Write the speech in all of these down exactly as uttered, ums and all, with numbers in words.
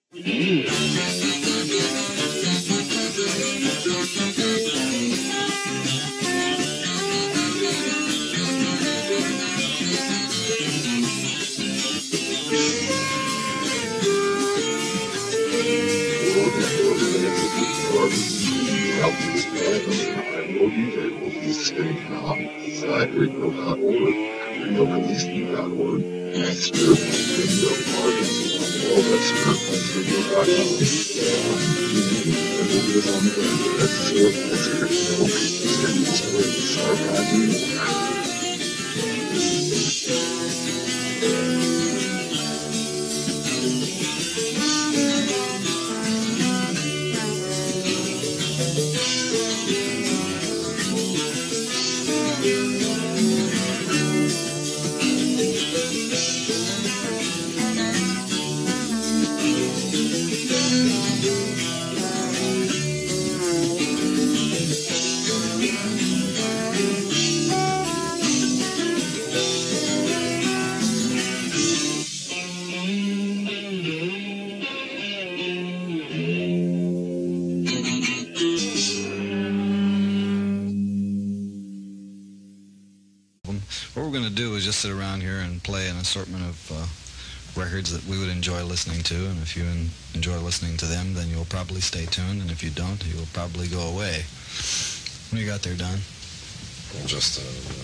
What we're going to do is just sit around here and play an assortment of uh, records that we would enjoy listening to, and if you en- enjoy listening to them, then you'll probably stay tuned, and if you don't, you'll probably go away. What do you got there, Don? Just uh,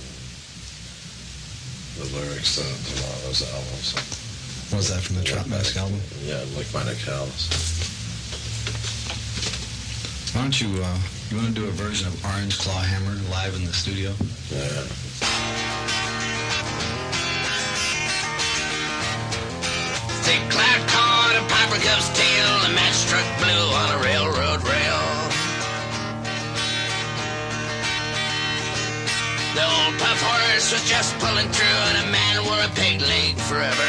the lyrics to, to one of those albums. What was that, from the Trot Mask album? Yeah, like Minor Callous. Why don't you, uh, you want to do a version of Orange Claw Hammer live in the studio? Yeah. Thick cloud caught a piper cuff's tail, a match struck blue on a railroad rail. The old puff horse was just pulling through, and a man wore a peg leg forever.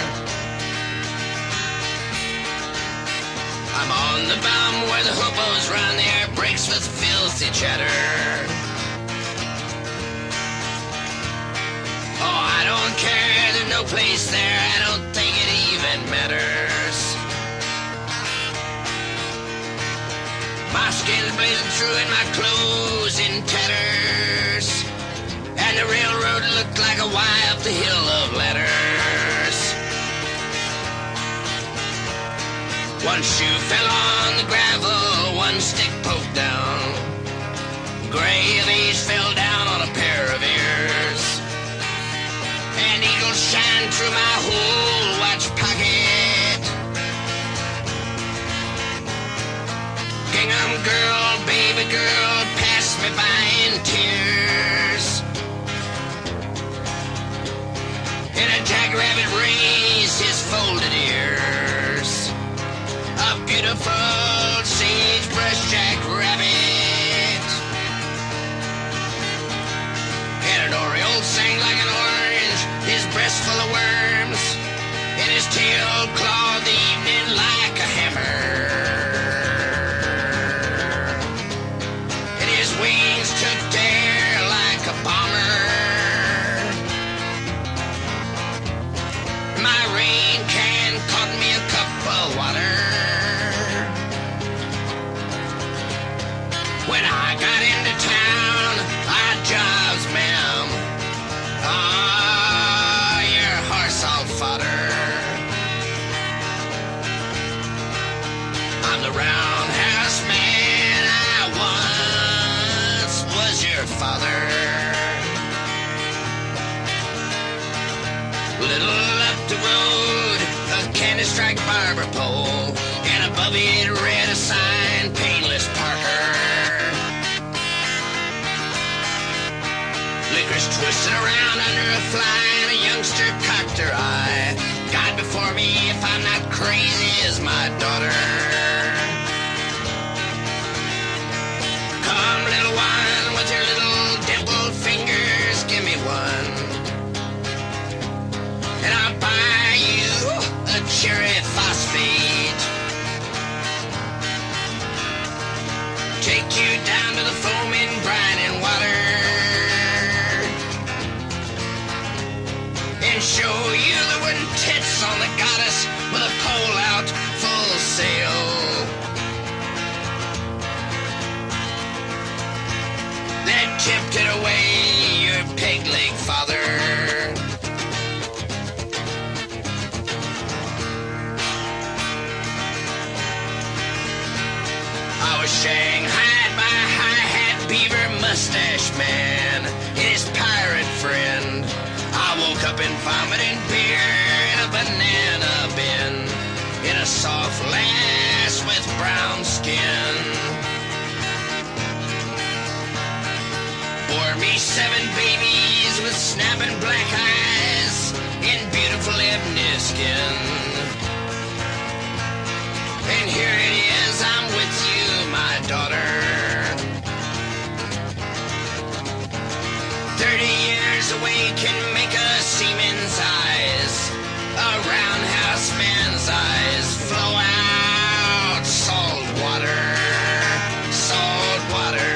I'm on the bum where the hobos run, the air breaks with filthy chatter. Oh, I don't care, there's no place there, I don't think it even matters. My skin's blazing through and my clothes in tatters, and the railroad looked like a Y up the hill of ladders. One shoe fell on the gravel, one stick poked down. Gray leaves fell down on a pair of ears, and eagles shine through my whole watch pocket. Gingham girl, baby girl, pass me by in tears. And a jackrabbit raised his folded ears. A beautiful sagebrush jackrabbit. And an oriole sang like an orange, his breast full of worms, and his tail clawed the evening like a hammer. And his wings took to air like a bomber. My rain can caught me a cup of water. When I got into town, I jobs, ma'am. Ah, your horse all fodder. I'm the roundhouse man, I once was your father. Little up the road, a candy strike barber pole, and above it read a sign, Painless Parker. Liquor's twisted around under a fly, and a youngster cocked her eye. God before me, if I'm not crazy as my daughter. Come, little one, with your little dimpled fingers, give me one, and I'll buy you a cherry phosphate. Take you down to the foaming brine and water, and show you the wooden tits on the goddess with a pole out full shanghaied by hi-hat beaver mustache man and his pirate friend. I woke up and vomited beer in a banana bin in a soft lass with brown skin. Bore me seven babies with snapping black eyes in beautiful ebony skin. And here it is, I'm with you, my daughter. Thirty years away can make a seaman's eyes, a roundhouse man's eyes flow out salt water, salt water.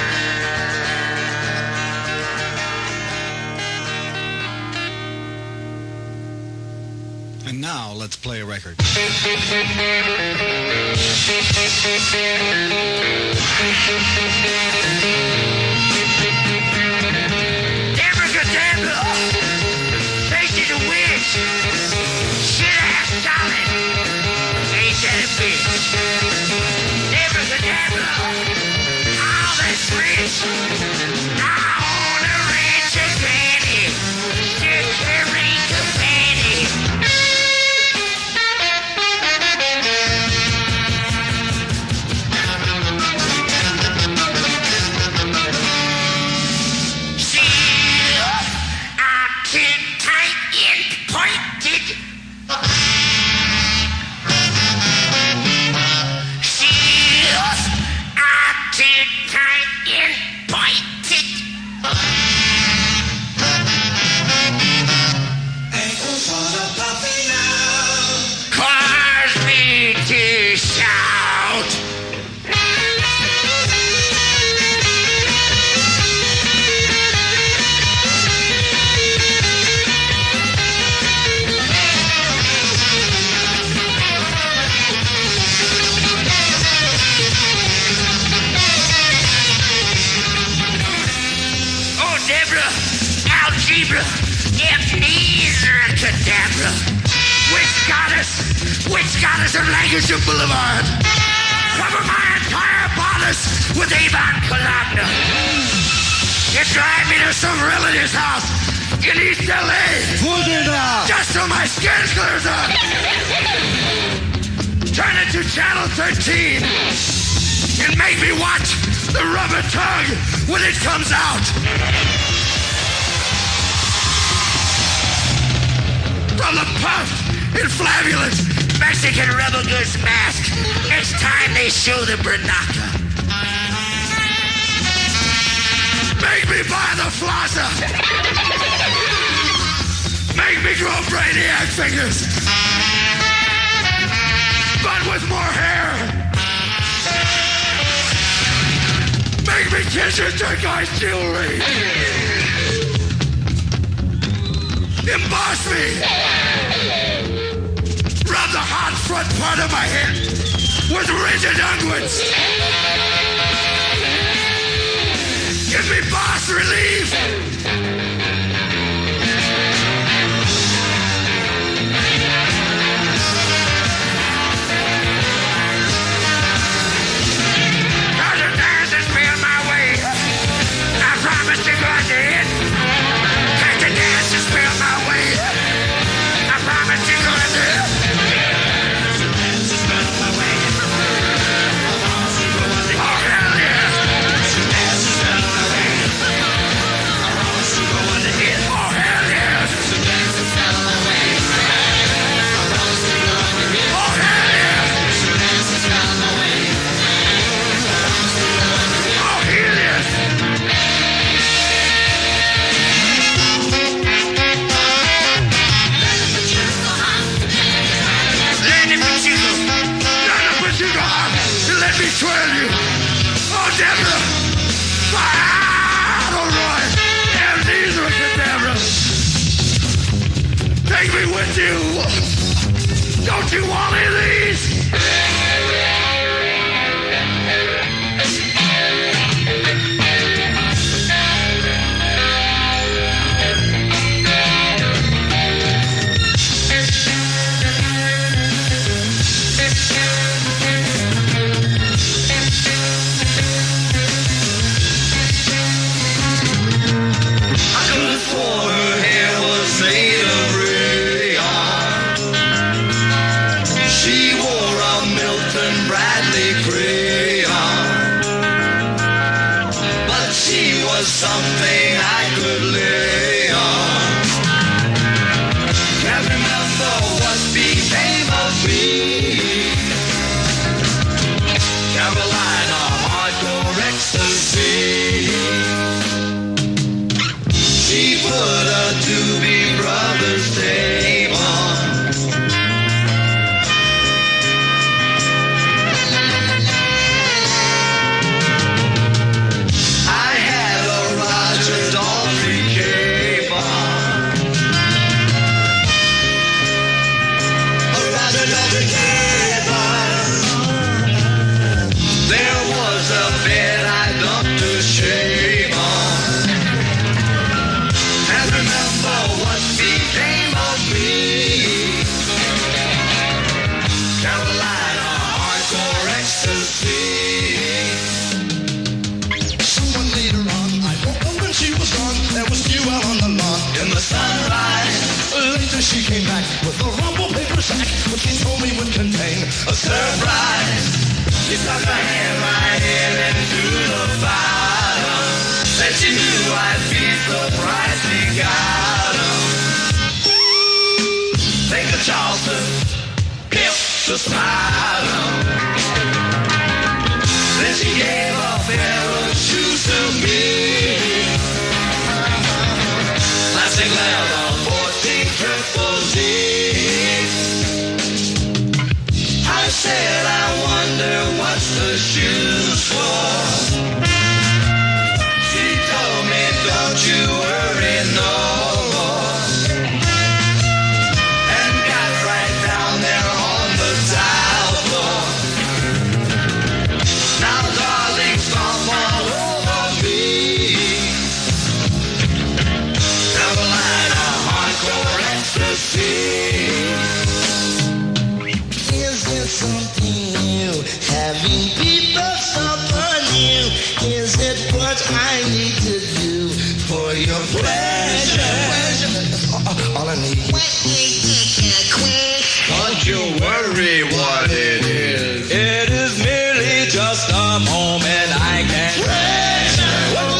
And now let's play a record. Abracadabra, faces a witch, shit-ass darling, ain't that a bitch? Abracadabra, all that's rich, I own a ranch of granny, still carrying the panty. Of Lancaster Boulevard. Cover my entire bodice with Avon Cologne. You drive me to some relative's house in East L A. Put it up! Just so my skin clears up. Turn it to channel thirteen and make me watch the rubber tongue when it comes out. From the puffed and fabulous Mexican rubber goods mask, it's time they show the Bernaka. Make me buy the flosser. Make me grow brainiac fingers, but with more hair. Make me kiss your turquoise jewelry. Emboss me. Rub the hot front part of my head with rigid unguents. Give me boss relief. Cause the dancers feel my way. I promise to go to it. Cause the dancers feel my way. I promise to go to it. Let me twirl you. Oh, Deborah. Ah, all right. Amnesia, Deborah. Take me with you. Don't you want any of these? was something I could lay on. Can't remember what became of me. Carolina hardcore ecstasy. She put a Doobie Brothers tape on. I had a Roger Daltrey cape on. A Roger Daltrey cape on. There was a bed I dumped to shame on. And remember what became of me. Carolina hardcore ecstasy. Someone later on, I woke up when she was gone. There was dew out on the lawn In the sunrise, Later she came back with a rumble paper sack, which she told me would contain a surprise. She stuck her hand right in into the bottom. Said she knew I'd be surprised she got 'em. Think of Charleston, pimp to spot 'em. Then she gave a pair of shoes to me. Plastic leather, fourteen triple Z. I said, I wonder what's the shoes for. She told me, don't you worry no more. And got right down there on the tile floor. Now darling, stomp all over me. Carolina hardcore ecstasy. Is it something new? Having people suffer new? Is it what I need to do for your pleasure? All I need. Don't you worry what it is. It is merely just a moment I can't treasure.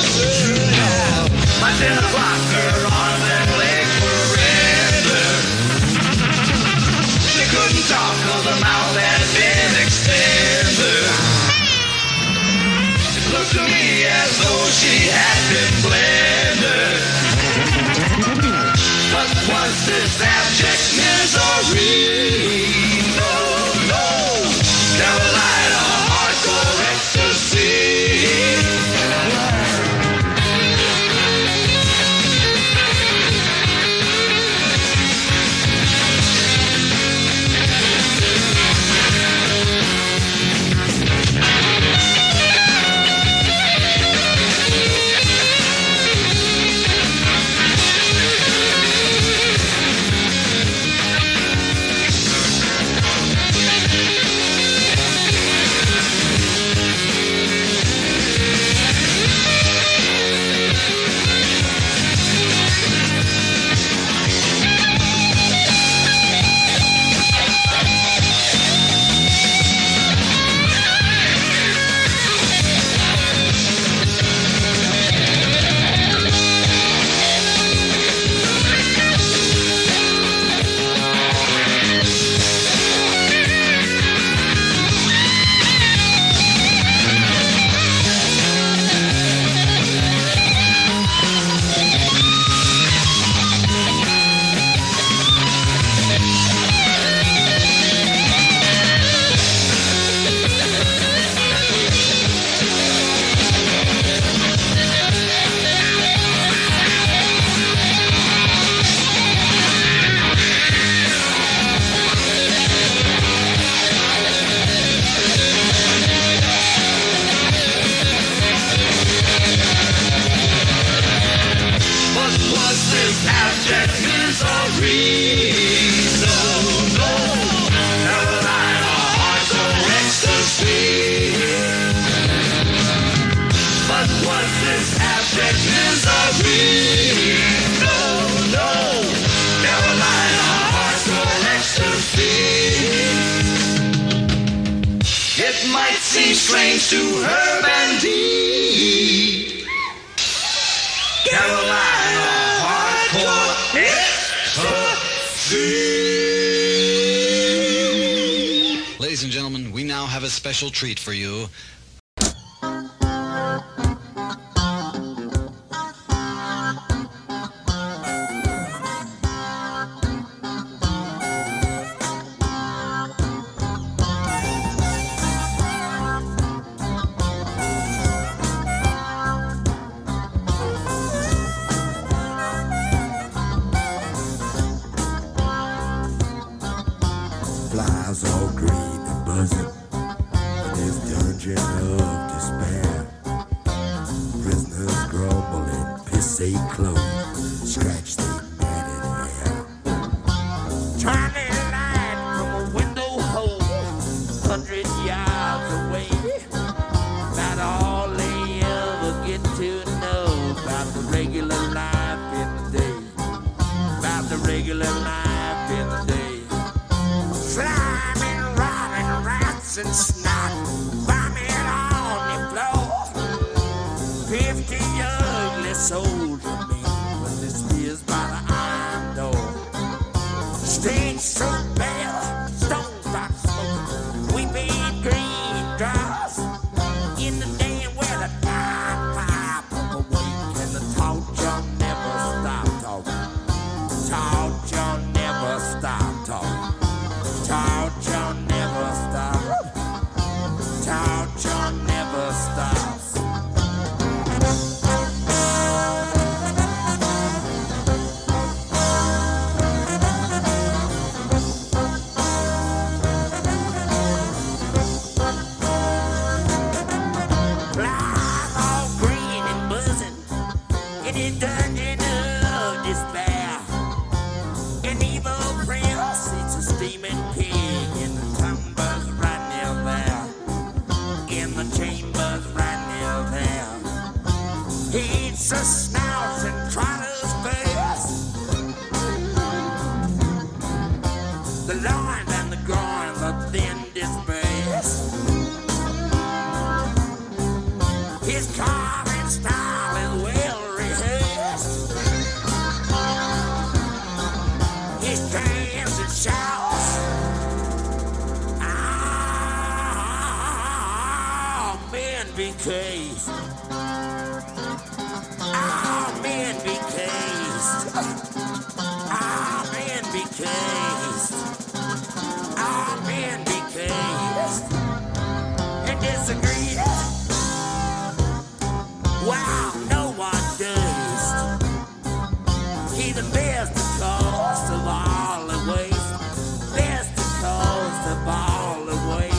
My ten o'clock, her arms and legs were rendered. She couldn't talk 'cause her mouth had been extended. It looked to me as though she had been blended. But was this abject misery? No, no. Carolina hardcore ecstasy. It might seem strange to her, Bandy, Carolina Hardcore Ecstasy. Ladies and gentlemen, we now have a special treat for you. Flies all green and buzzing in this dungeon of despair. Prisoners grumble and piss they clothes, scratch they matted hair. Turning light from a window hole, hundred yards away. Not all they ever get to know about the regular life in the day. About the regular life in the day. Slimy, robbing rats and snot, bombing on the floor. Fifty ugly souls remain with the spears by the iron door. Stage so bare, stones start smoking, weeping green drops. In the day where the time pipe up awake and the talk John never stop talking. Talk John never stop talking. Talk John never stops. Talk John never stops. Flies all green and buzzing in the dungeon of despair. An evil prince, it's a steaming pig in the chambers right near there. In the chambers right near there. He eats a snout and trotters fast. The loins and the groins are thin dispersed. His carving style is well rehearsed. He stands and shouts, "Amen be cased. Amen be cased. Amen be cased. Amen be cased." And disagree. Wow, no one does. He the best cause of all the waste. Best cause of all the waste.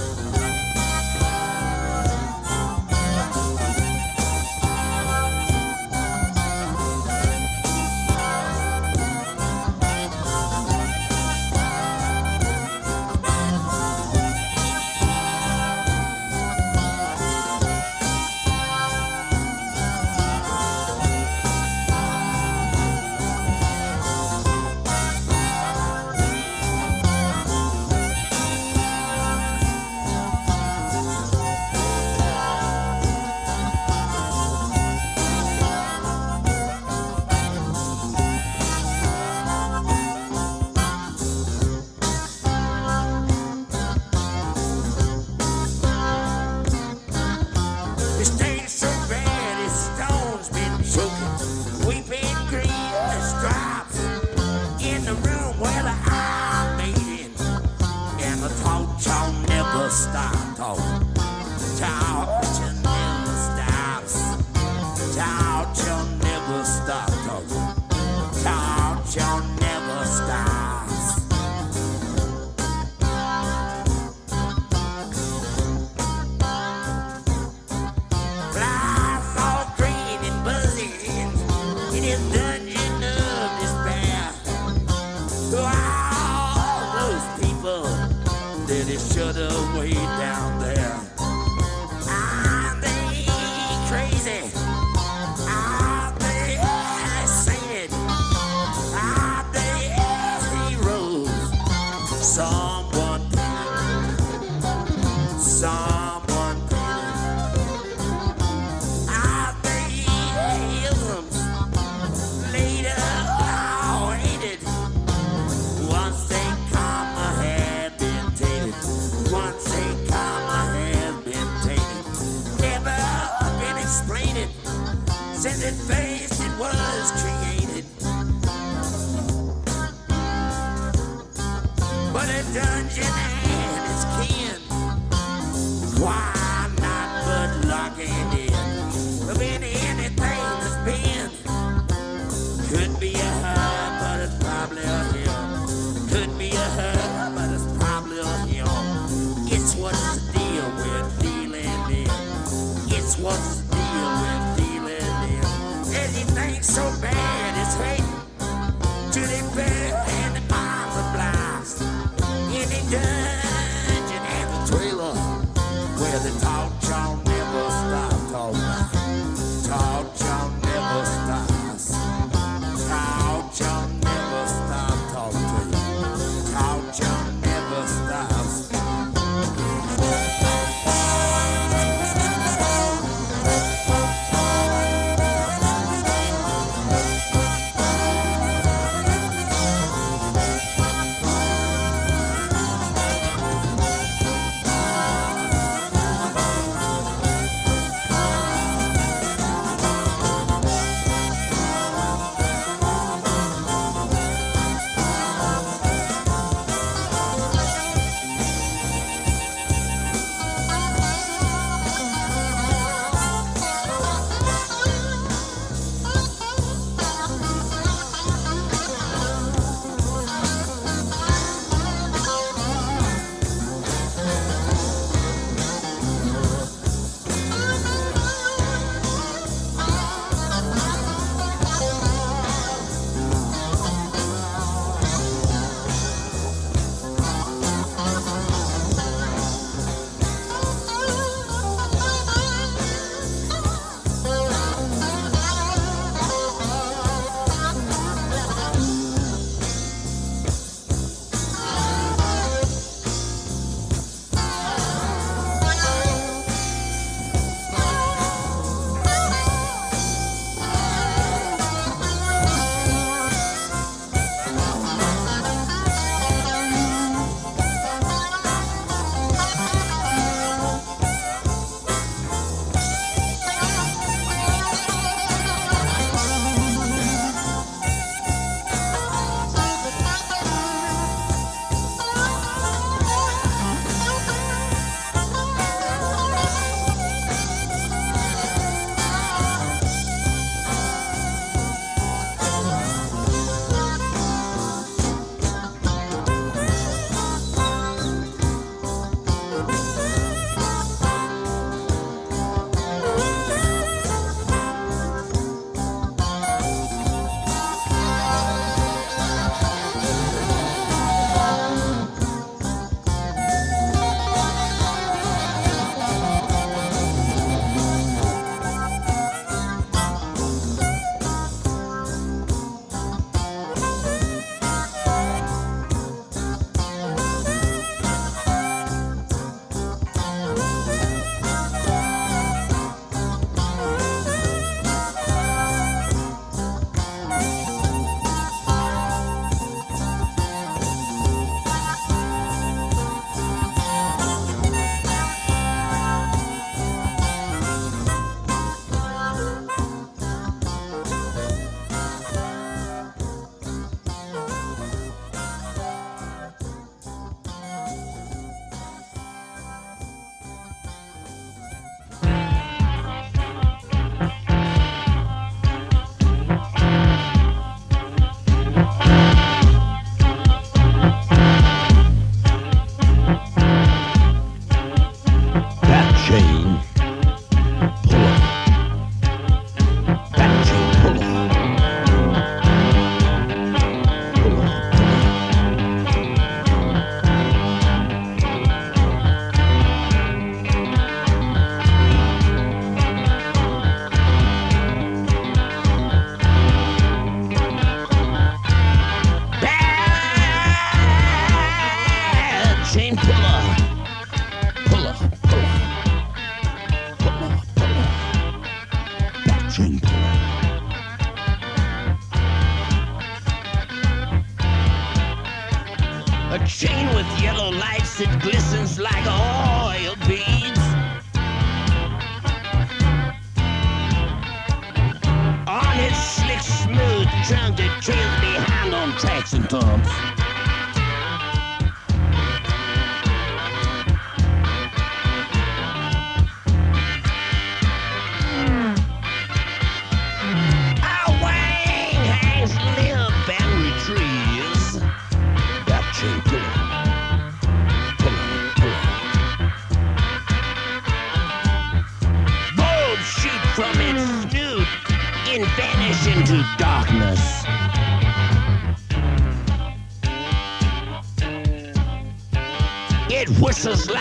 The stain's so bad, his stone's been choking. Weeping green stripes in the room where the eye meeting. And the talk y'all never stop talking. Talk you never stops. Talk y'all never stop talking. Talk y'all never stops. Flies all green and buzzing in his dungeon of despair. To all those people that is shut away down there. Are they crazy? Are they sad? Are they heroes? Someone painted. Someone painted. Are they isms? What's the deal with dealing in anything so bad as hate to the bed and the armor blast? Any dungeon and the trailer where the talk John never stops talking. Talk John never stops. Talk John never stops talking to you. Talk John never stops.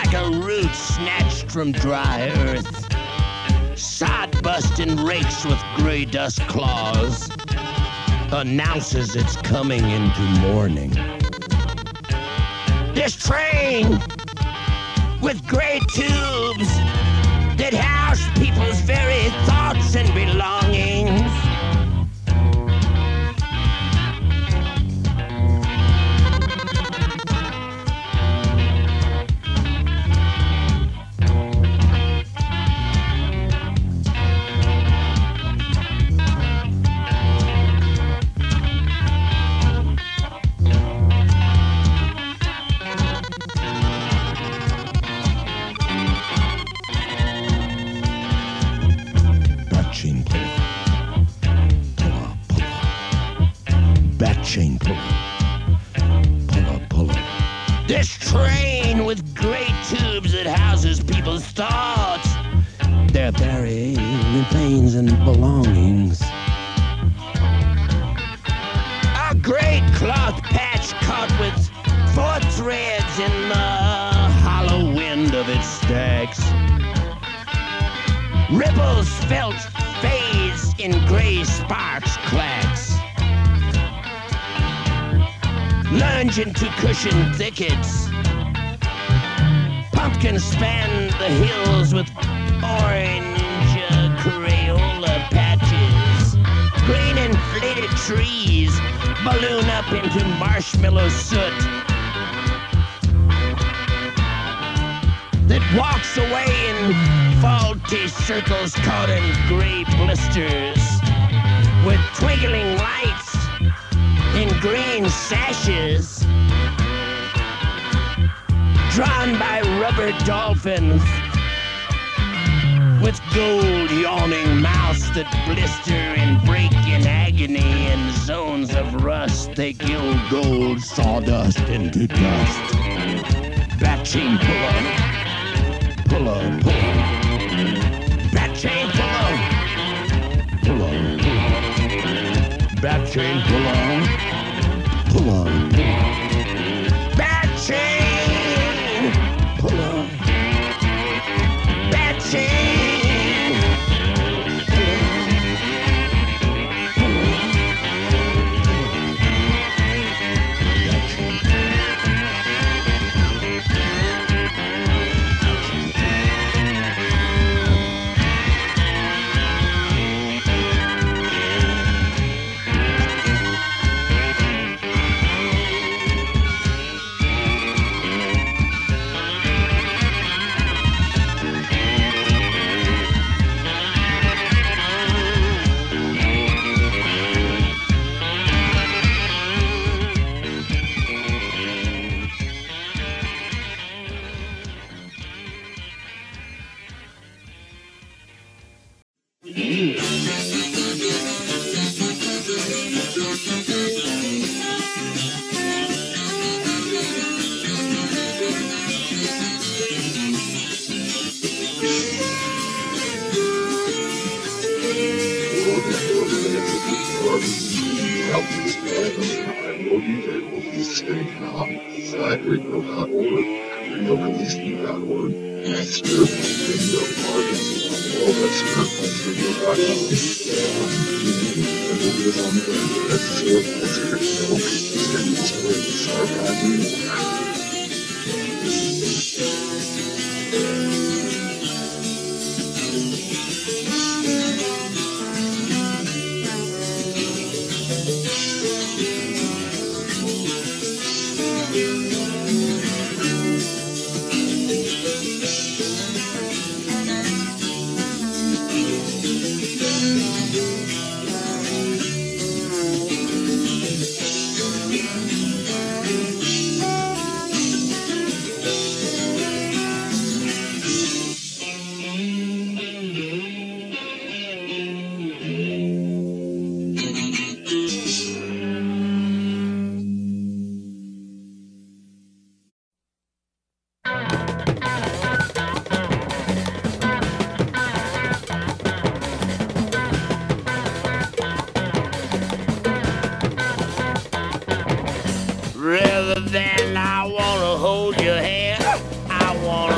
like a root snatched from dry earth. Sod-busting rakes with gray dust claws announces it's coming into morning. This train with gray tubes that house people's very thoughts and belongings. Chain puller, puller, puller. This train with great tubes that houses people's thoughts, their very pains and belongings. A great cloth patch caught with four threads in the hollow wind of its stacks. Ripples felt fades in gray sparks clacks. Lunge into cushioned thickets. Pumpkins span the hills with orange uh, Crayola patches. Green inflated trees balloon up into marshmallow soot that walks away in faulty circles caught in gray blisters with twinkling lights in green sashes, drawn by rubber dolphins with gold yawning mouths that blister and break in agony in zones of rust. They gild gold sawdust into dust. Back chain puller, puller, puller. Back chain puller, puller, puller. Back chain puller. Pull on, pull on. Bad chain! Pull on. Bad chain! Pull on. Pull on. Bad chain.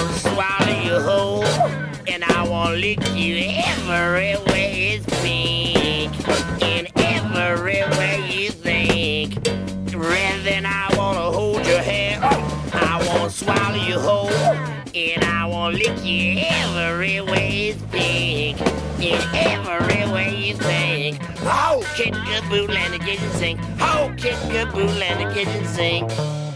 wanna swallow you whole, and I wanna lick you every way it's pink, in every way you think. Rather than I wanna hold your hair, I wanna swallow you whole, and I wanna lick you every way it's pink, in every way you think. Oh, kick-a-boo, land the kitchen sink. Oh, kick-a-boo, land the kitchen sink.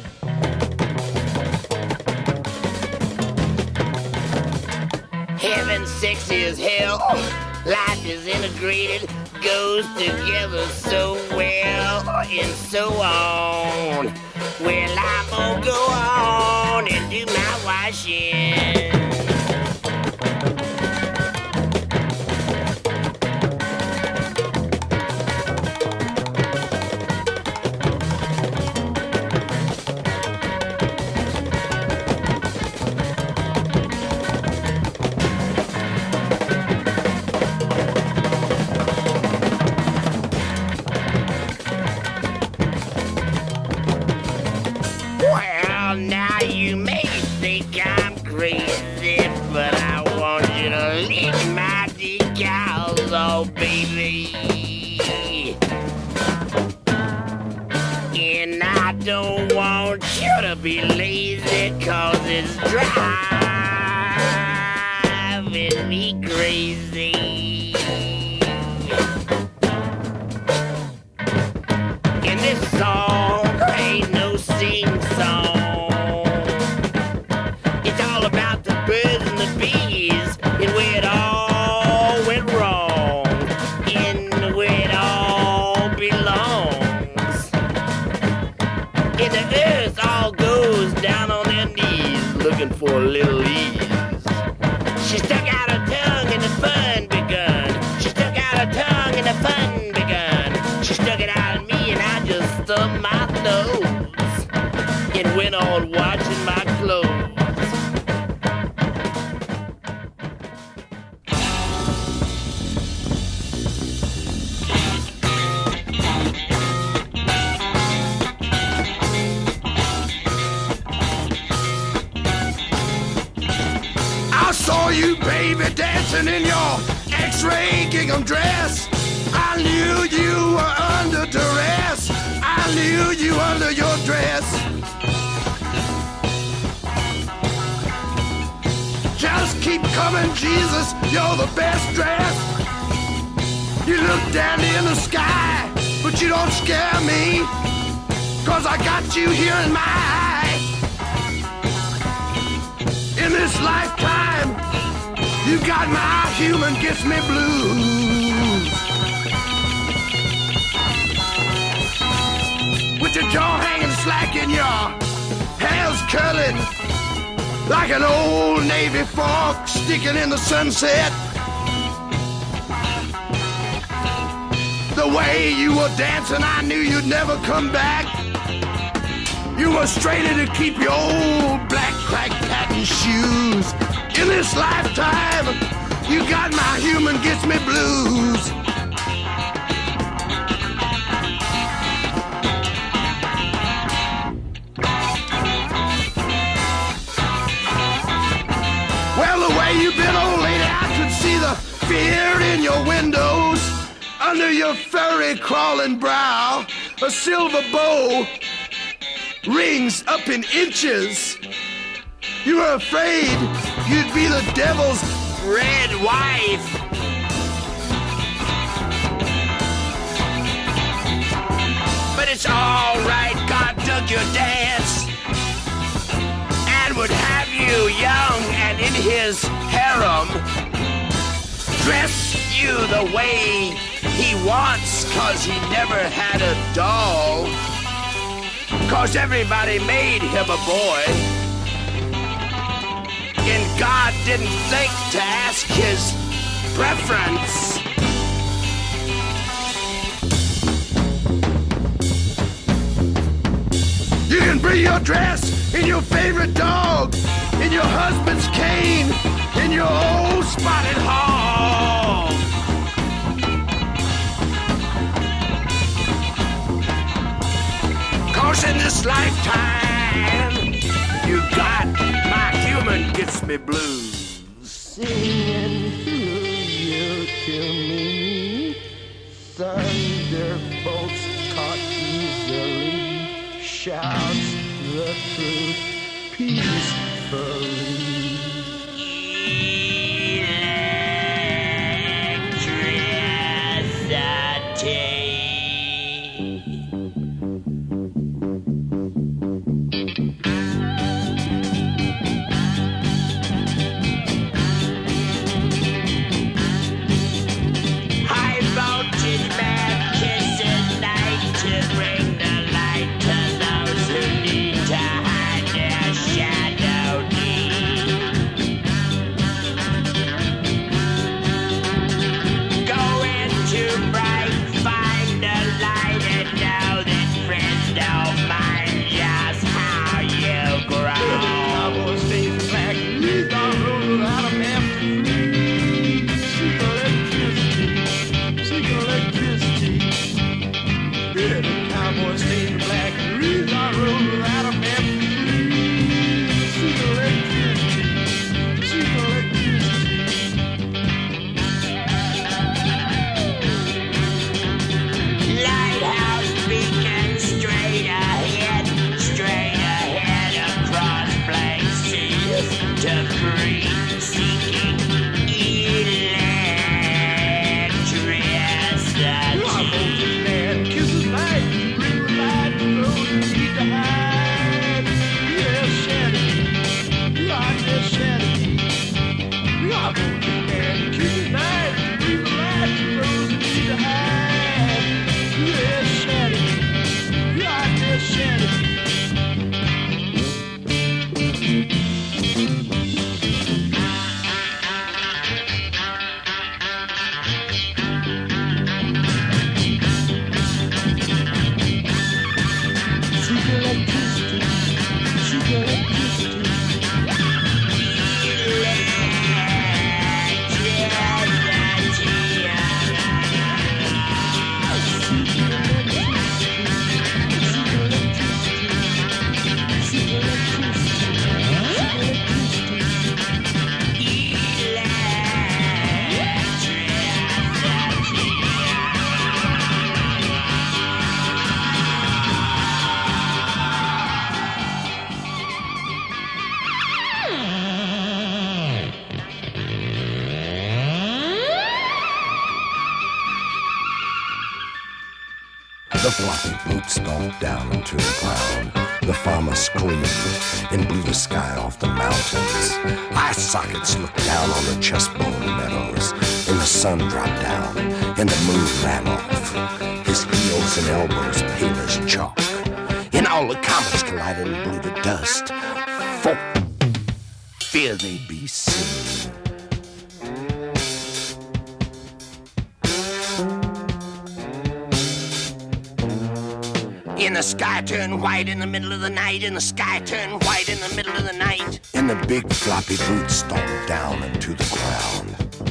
Heaven, sex is hell. Life is integrated, goes together so well, and so on. Well, I'm gonna go on and do my washing. Now you may think I'm crazy, but I want you to lick my decals, oh baby. And I don't want you to be lazy, cause it's driving me crazy. In this song, ain't no sing song. For a little ease. She stuck out her tongue and the fun begun. She stuck out her tongue and the fun begun. She stuck it out at me and I just stubbed my nose and went on watching my clothes. Saw you, baby, dancing in your X-ray gingham dress. I knew you were under duress. I knew you under your dress. Just keep coming, Jesus, you're the best dressed. You look dandy in the sky, but you don't scare me, cause I got you here in my eye. In this lifetime, you got my human gets me blues. With your jaw hanging slack and your hair's curling like an old Navy fork sticking in the sunset. The way you were dancing, I knew you'd never come back. You were straighter to keep your old black crack patent shoes. In this lifetime, you got my human gets me blues. Well, the way you've been, old lady, I could see the fear in your windows. Under your furry crawling brow, a silver bow rings up in inches. You were afraid you'd be the devil's red wife. But it's all right, God dug your dance and would have you young and in his harem. Dress you the way he wants, cause he never had a doll. Cause everybody made him a boy. And God didn't think to ask his preference. You can bring your dress in your favorite dog, in your husband's cane, in your old spotted hog. Cause in this lifetime, you got my human Kiss Me Blues. Singing you to me, thunderbolts caught easily, shouts the truth peacefully. The floppy boot stomped down into the ground. The farmer screamed and blew the sky off the mountains. Eye sockets looked down on the chestbone meadows, and the sun dropped down, and the moon ran off. His heels and elbows pale as chalk, and all the comets collided and blew to dust. For fear they'd be seen. And the sky turned white in the middle of the night, and the sky turned white in the middle of the night. And the big floppy boots stomped down into the ground.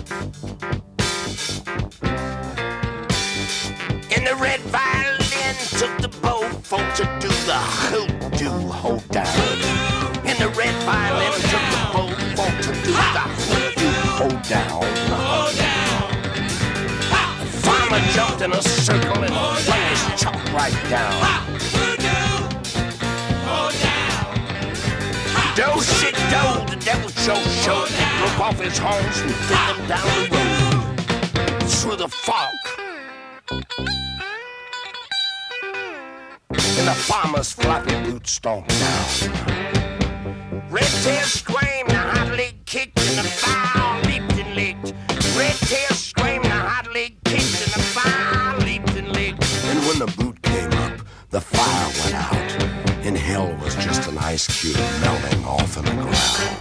And the red violin took the bow for to do the hoodoo hold down. And the red violin took the bow for to do the hoodoo hold down. The farmer jumped in a circle and flung his chalk right down. Do shit do, the devil show show. He broke off his horns and threw them down the road through the fog. And the farmer's floppy boots stomped down. Red tail screamed, the hot leg kicked, and the fire leaped and licked. Red tail screamed, the hot leg kicked, and the fire leaped and licked. And when the boot came up, the fire went out, and hell was just an ice cube melting off in the ground.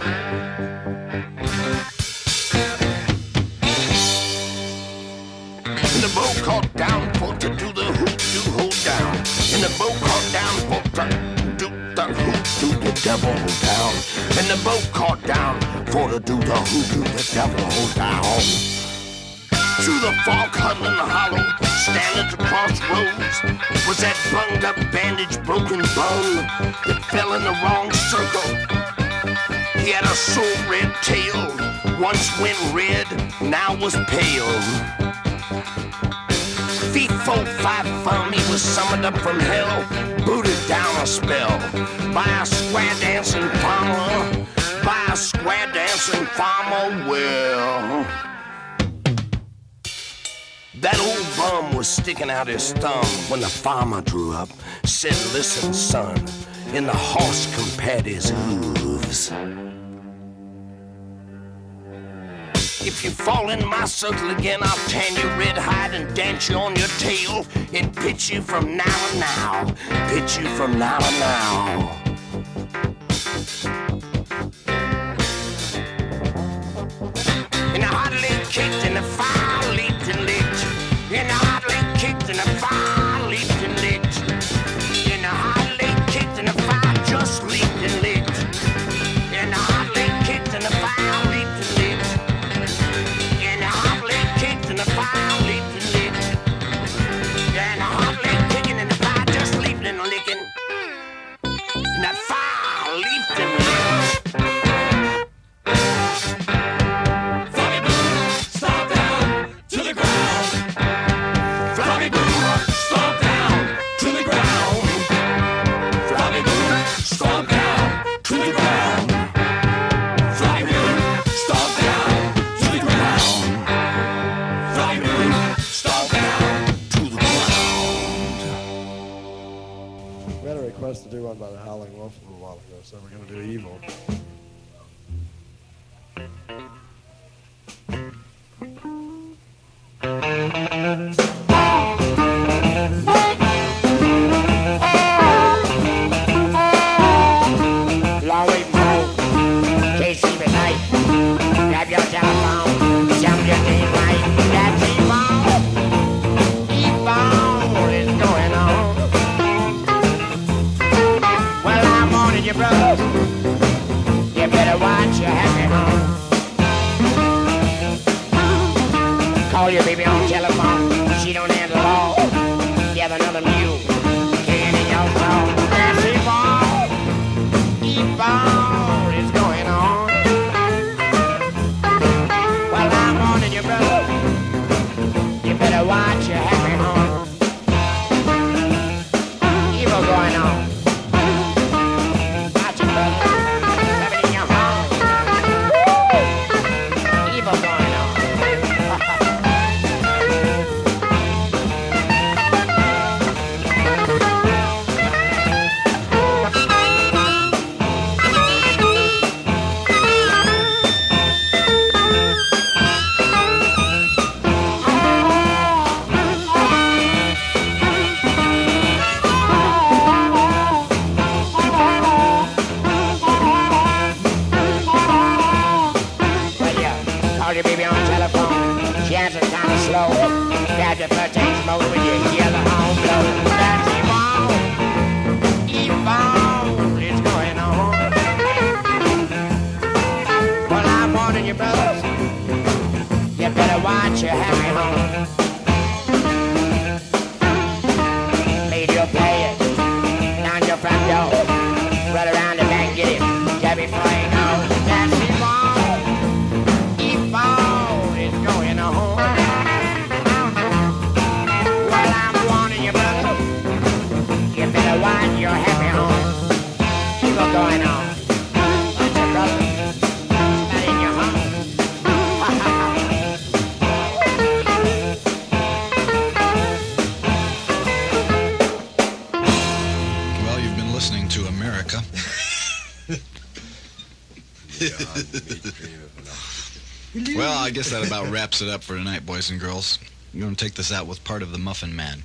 And the bow caught down for to do the hoodoo hold down. And the bow caught down for to do the hoodoo the devil hold down. And the bow caught down for to do the hoodoo the devil hold down. Through the fog huddling hollow, standing at the crossroads, was that bunged up bandaged broken bone that fell in the wrong circle. He had a sore red tail, once went red, now was pale. Feet four, five fum, he was summoned up from hell, booted down a spell by a square dancing farmer, by a square dancing farmer. Well, that old bum was sticking out his thumb when the farmer drew up, said, listen, son, and the horse compared his hooves. If you fall in my circle again, I'll tan you red hide and dance you on your tail and pitch you from now to now, pitch you from now to now. And the hot leg kicked and the fire leaped and licked. And the hot leg kicked and the fire leaped and licked. And the hot leg kicked and the fire just leaped and licked. And the hot leg kicked and the fire leaped and licked. And the hot leg kicked and the fire leaped and licked. And the hot leg kicking and the fire just leaped and licking. And that fire leaped and licked. To do one by the Howling Wolf a little while ago, so we're going to do Evil. Long way home, K C B night. Grab your telephone, tell me your name right. That's Evil. Evil is going on. Your brothers, you better watch your happy home. Call your baby on telephone, she don't handle all. You have another mule, can in your call. That's evil, evil is going on. Well, I'm warning you, brother, you better watch your happy home. Evil going on. Grab your flirtation smoke when you hear the horn blow. That's evil, evil is going on. Well, I'm warning you, brothers, you better watch your happy home. Lead your players down your front door, run around the back, get it, grab it before you know. That's evil, evil is going on. Watch your happy home. People going on. Watch your brother. Not in your home. Well, you've been listening to America. Well, I guess that about wraps it up for tonight, boys and girls. I'm going to take this out with part of the Muffin Man.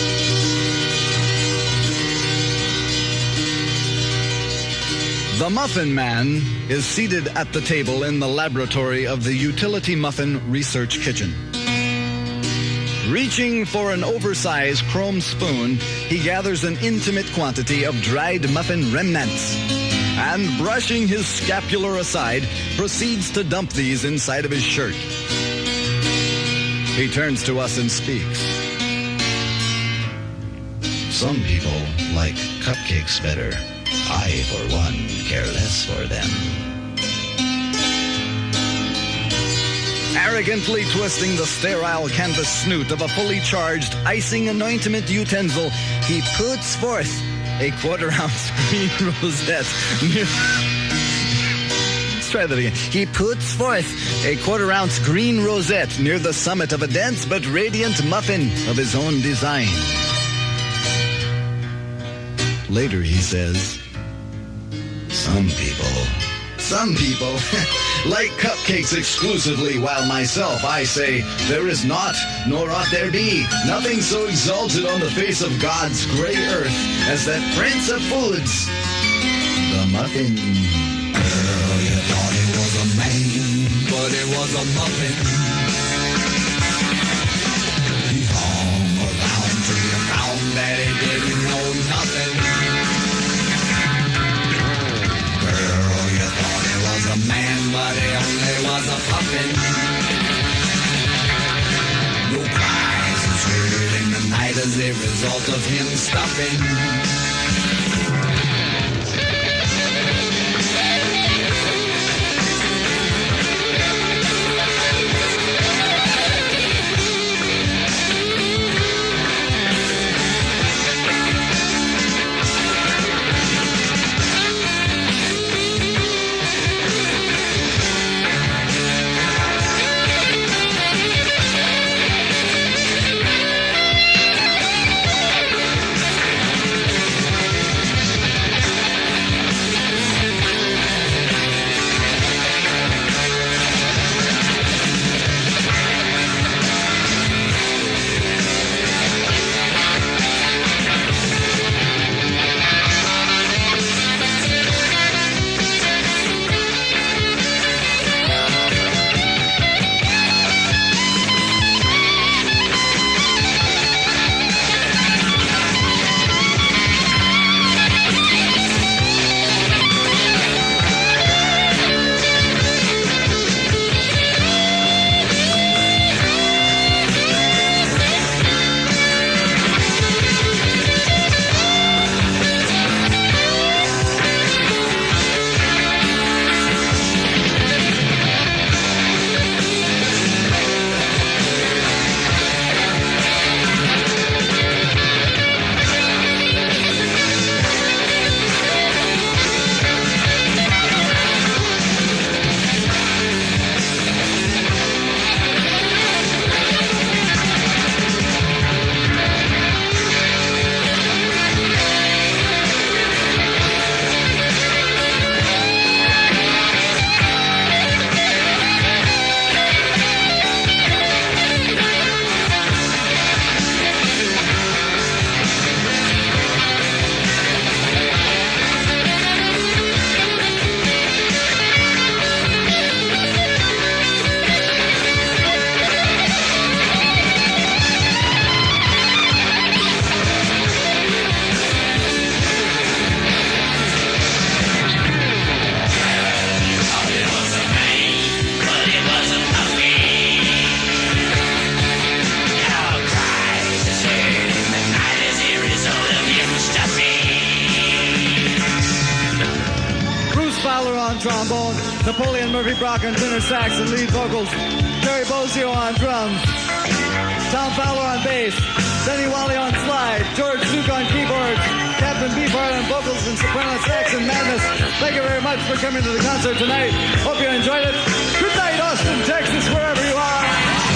The Muffin Man is seated at the table in the laboratory of the Utility Muffin Research Kitchen. Reaching for an oversized chrome spoon, he gathers an intimate quantity of dried muffin remnants and, brushing his scapular aside, proceeds to dump these inside of his shirt. He turns to us and speaks. Some people like cupcakes better. I, for one, care less for them. arrogantly twisting the sterile canvas snoot of a fully charged icing anointment utensil, he puts forth a quarter-ounce green rosette. Let's try that again. He puts forth a quarter-ounce green rosette near the summit of a dense but radiant muffin of his own design. Later he says, Some people, some people like cupcakes exclusively, while myself, I say, there is not, nor ought there be, nothing so exalted on the face of God's gray earth as that prince of foods, the muffin. Girl, you thought it was a man, but it was a muffin. He hung around till you found that he didn't know nothing. Girl, you thought he was a man, but he only was a puffin. Your cries was heard in the night as a result of him stuffing. Trombone, Napoleon Murphy Brock on tenor sax and lead vocals, Terry Bozio on drums, Tom Fowler on bass, Denny Wally on slide, George Duke on keyboards, Captain Beefheart on vocals and soprano sax and madness. Thank you very much for coming to the concert tonight. Hope you enjoyed it. Good night, Austin, Texas, wherever you are.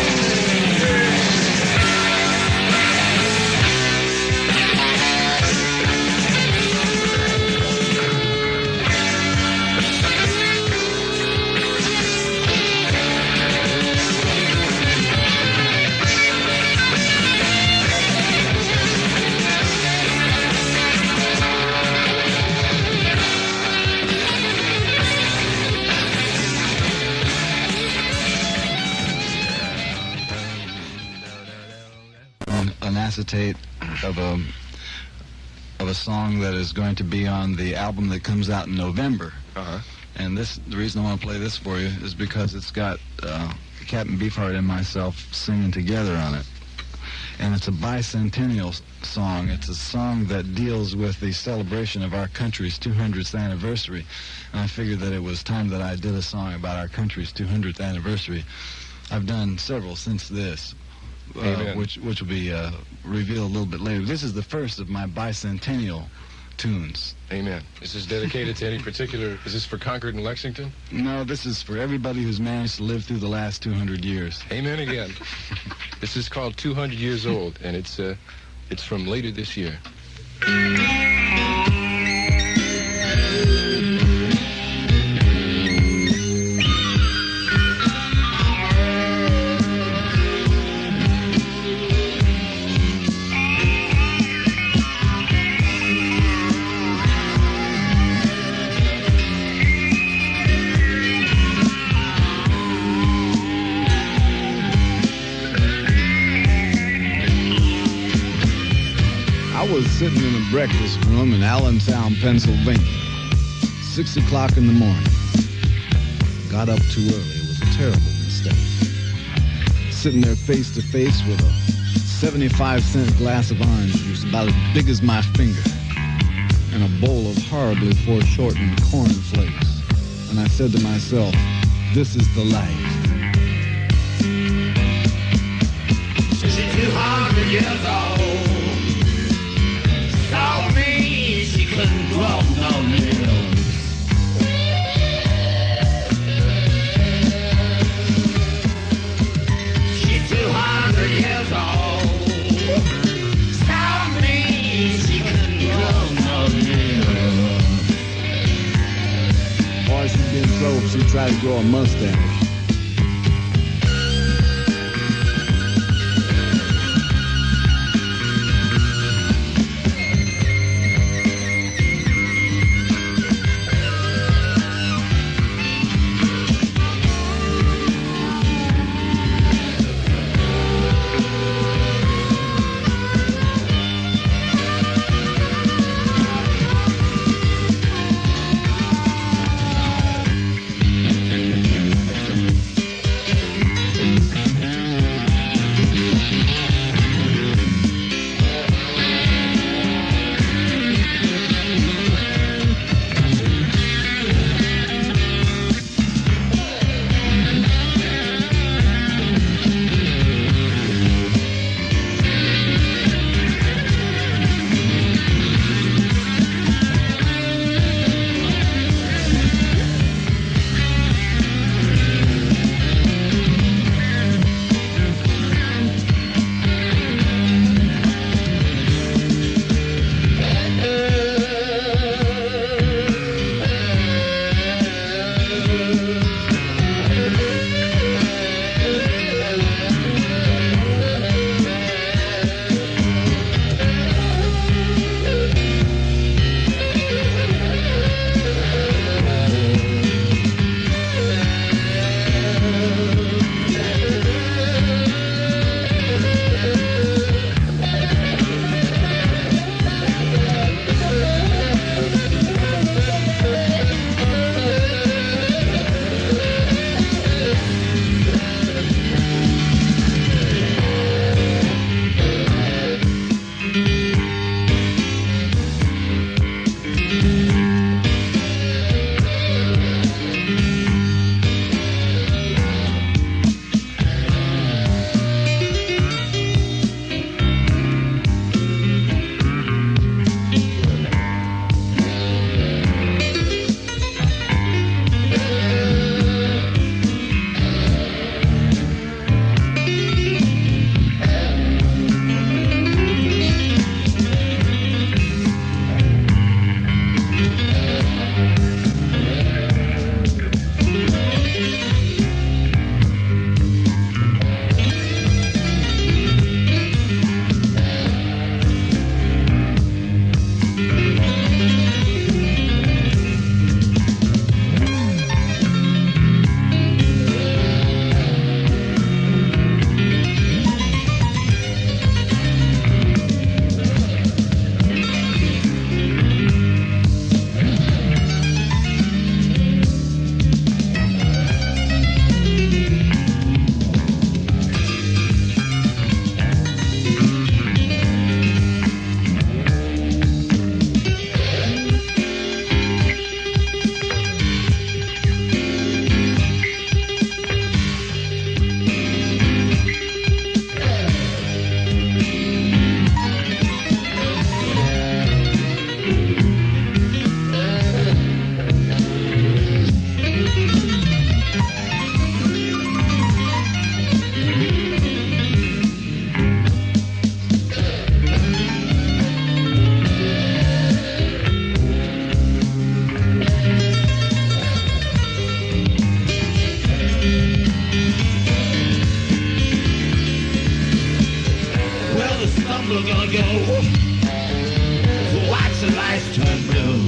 Acetate of a of a song that is going to be on the album that comes out in November. Uh-huh. And this, the reason I want to play this for you is because it's got uh, Captain Beefheart and myself singing together on it. And it's a bicentennial song. It's a song that deals with the celebration of our country's two hundredth anniversary. And I figured that it was time that I did a song about our country's two hundredth anniversary. I've done several since this, uh, Amen. which which will be uh, revealed a little bit later. This is the first of my bicentennial tunes. Amen. Is this dedicated to any particular, is this for Concord and Lexington? No, this is for everybody who's managed to live through the last two hundred years. Amen again. This is called two hundred Years Old, and it's uh, it's from later this year. I was sitting in a breakfast room in Allentown, Pennsylvania. Six o'clock in the morning. Got up too early. It was a terrible mistake. Sitting there face to face with a seventy-five cent glass of orange juice about as big as my finger and a bowl of horribly foreshortened cornflakes. And I said to myself, this is the life. She's two hundred years old. Saw me, she couldn't grow no limbs. She's two hundred years old. Saw me, she couldn't grow no limbs. Boy, she'd be in trouble if she tried to grow a mustache. gonna go. Watch the lights turn blue.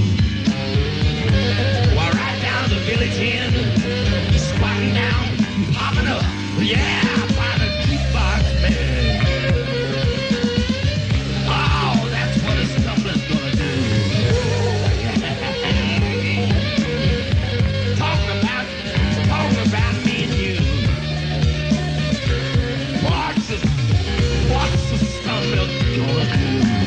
While right down the village inn, squatting down, popping up, yeah, by the jukebox bed. Oh, that's what a stumbler's gonna do. Talk about, talk about me and you. What's the, what's the stumbler gonna do?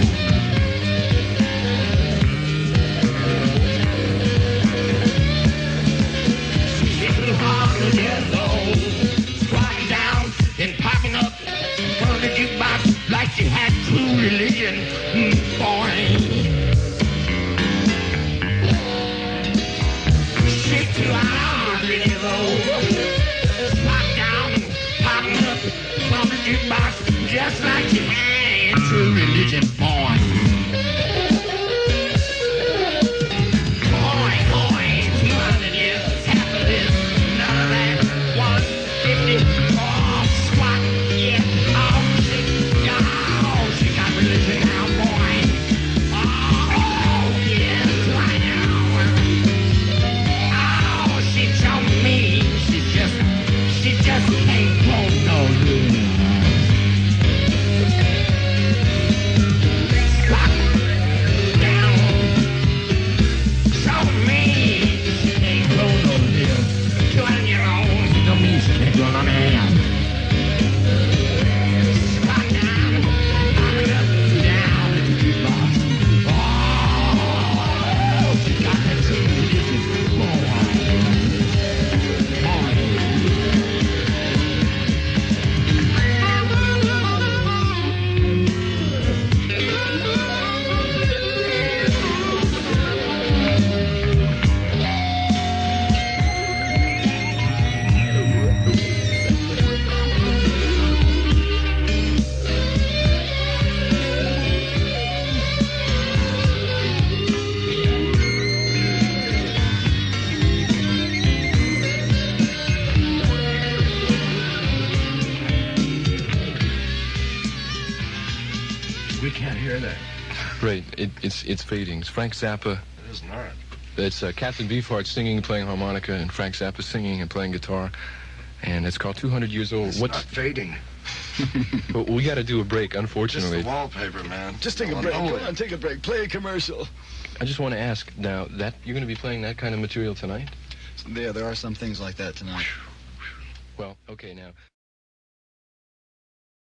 Squatting down and popping up from the jukebox like she had true religion, mm, boy. Shake too hard, really low. Squat down and popping up from the jukebox just like she had true religion, boy. Boy, boy, two hundred years, half of this, none of that. one fifty, oh, squat, yeah, oh, she, oh, she got religion now, boy. Oh, yes, I know. Oh, she told me she just, she just can't grow no religion. Squat down, show me she can't grow no religion. two hundred years old, she don't mean she can't grow no hair. Squat down, popping up, down at the jukebox. Oh, she got that true religion, boy. We can't hear that. Right, it, it's it's fading. It's Frank Zappa. It is not. It's uh, Captain Beefheart singing, playing harmonica, and Frank Zappa singing and playing guitar. And it's called two hundred Years Old. It's What's not fading. But we got to do a break, Just unfortunately. the wallpaper, man. Just take a Oh, break. no. Come on, take a break. Play a commercial. I just want to ask now that you're going to be playing that kind of material tonight? Yeah, there are some things like that tonight. Well, okay now.